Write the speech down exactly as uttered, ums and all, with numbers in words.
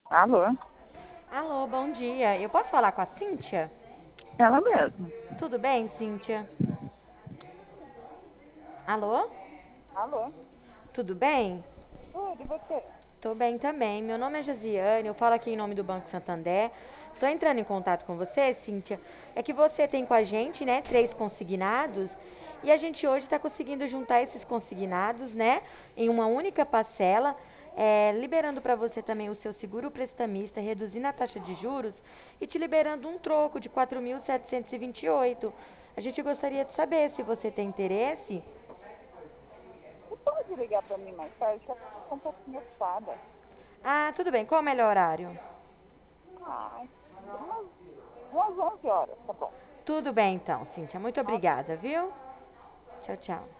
Alô? Alô, bom dia. Eu posso falar com a Cíntia? Ela mesma. Tudo bem, Cíntia? Alô? Alô? Tudo bem? Tudo, e você? Tô bem também. Meu nome é Josiane, eu falo aqui em nome do Banco Santander. Tô entrando em contato com você, Cíntia. É que você tem com a gente, né, três consignados e a gente hoje está conseguindo juntar esses consignados, né, em uma única parcela, é, liberando para você também o seu seguro prestamista, reduzindo a taxa de juros e te liberando um troco de quatro mil setecentos e vinte e oito. A gente gostaria de saber se você tem interesse. Você pode ligar para mim mais tarde? Eu estou um pouquinho ocupada. Ah, tudo bem. Qual é o melhor horário? Ah, umas, umas onze horas, tá bom. Tudo bem então, Cíntia. Muito Ok. obrigada, viu? Tchau, tchau.